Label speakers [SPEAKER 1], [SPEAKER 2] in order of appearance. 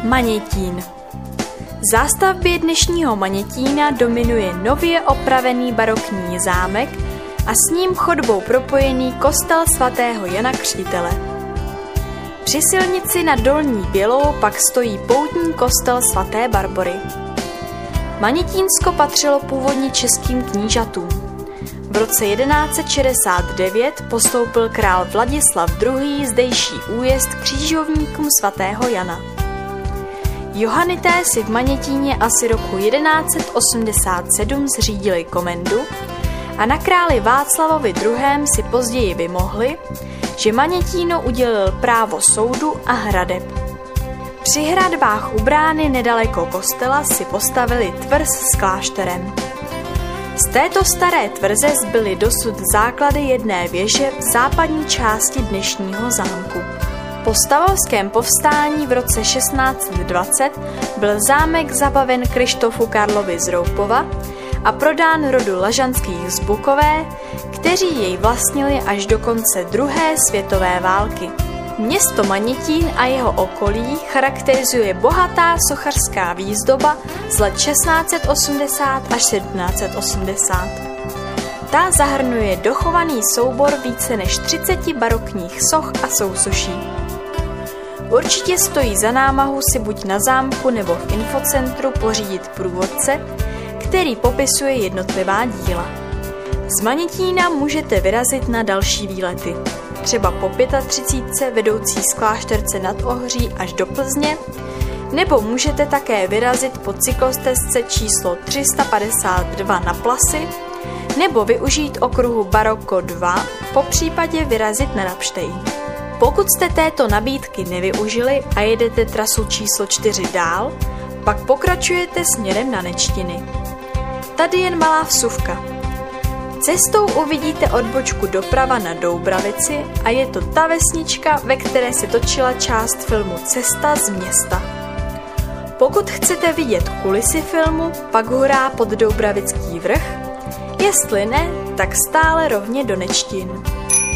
[SPEAKER 1] Manětín. Zástavbě dnešního Manětína dominuje nově opravený barokní zámek a s ním chodbou propojený kostel svatého Jana Křtitele. Při silnici na Dolní Bělou pak stojí poutní kostel svaté Barbory. Manětínsko patřilo původně českým knížatům. V roce 1169 postoupil král Vladislav II. Zdejší újezd křižovníkům svatého Jana. Johanité si v Manětíně asi roku 1187 zřídili komendu a na králi Václavovi II. Si později vymohli, že Manětíno udělil právo soudu a hradeb. Při hradbách u brány nedaleko kostela si postavili tvrz s klášterem. Z této staré tvrze zbyly dosud základy jedné věže v západní části dnešního zámku. Po stavovském povstání v roce 1620 byl zámek zabaven Krištofu Karlovi z Roupova a prodán rodu Lažanských z Bukové, kteří jej vlastnili až do konce druhé světové války. Město Manětín a jeho okolí charakterizuje bohatá sochařská výzdoba z let 1680 až 1780. Ta zahrnuje dochovaný soubor více než 30 barokních soch a sousoší. Určitě stojí za námahu si buď na zámku nebo v infocentru pořídit průvodce, který popisuje jednotlivá díla. Z Manětína můžete vyrazit na další výlety, třeba po 35 vedoucí z Klášterce nad Ohří až do Plzně, nebo můžete také vyrazit po cyklostezce číslo 352 na Plasy, nebo využít okruhu Baroko 2, popřípadě vyrazit na Rabštejn. Pokud jste této nabídky nevyužili a jedete trasu číslo 4 dál, pak pokračujete směrem na Nečtiny. Tady jen malá vsuvka. Cestou uvidíte odbočku doprava na Doubravici a je to ta vesnička, ve které se točila část filmu Cesta z města. Pokud chcete vidět kulisy filmu, pak hurá pod Doubravický vrch, jestli ne, tak stále rovně do Nečtin.